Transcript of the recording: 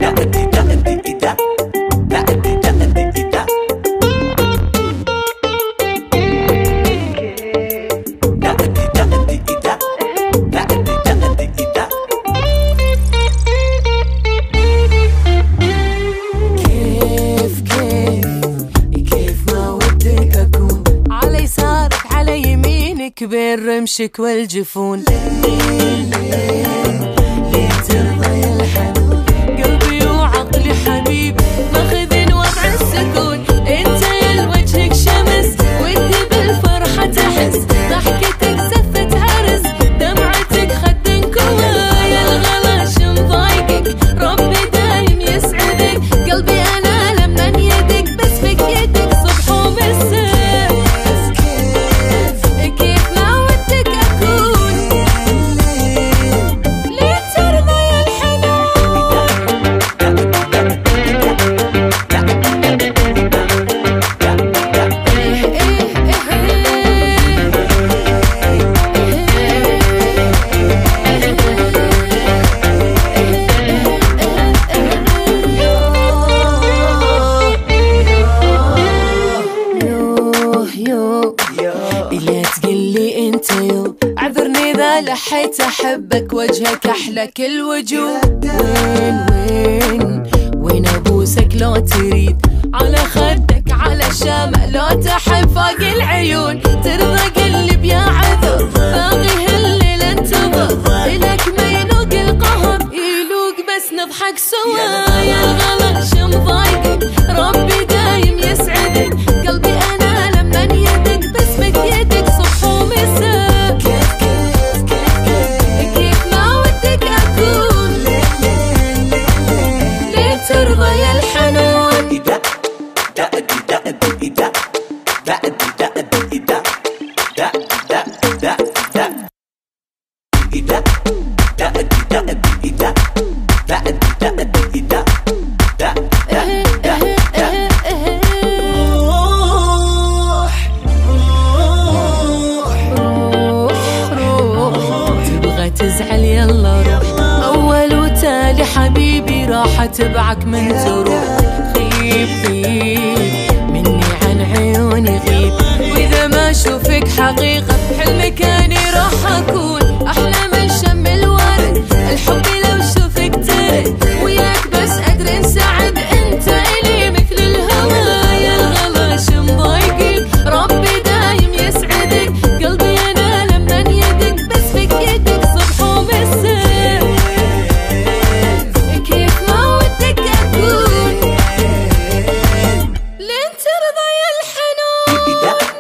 بين رمشك والجفون ليه ترضى يا الحنون قلبي وعقلي حبيب ماخذين وضع السكون انت يا وجهك شمس ودي بالفرحة تحس ضحكتك زفت هرس دمعتك خد كوايا الغلاش مضايقك ربي دايم يسعدك قلبي انا لمن يدك بس فيك يدك صبح ومساء لا تقلي انت يو اعذرني اذا لحيت احبك وجهك احلى كل وجوه وين ابوسك لو تريد على خدك على الشمع لو تحب فوق العيون ترضى قلب يا عذر باقي هالليل انتظر الك ما ينوق القهر يلوق بس نضحك سوا يا الغلاش مضايقك ربي دايم يسعدك قلبي انا لمن يدك بس فيك يدك صبح ومساء كيف ما ودك اكون ليه ترضى يا الحنون تزعل يلا روح اول وتالي حبيبي راح اتبعك من تروح غيب مني عن عيوني غيب واذا ما اشوفك حقيقة حلمك اني راح اكون احلى من شم الورد الحب لو اشوفك ترد وياك بس ادري انسعد انت الي مثل الهوا يا الغلاش مضايقك ربي دايم يسعدك قلبي انا لمن يدك بس فيك يدك كيف ما ودك أكون لين ترضى يا الحنون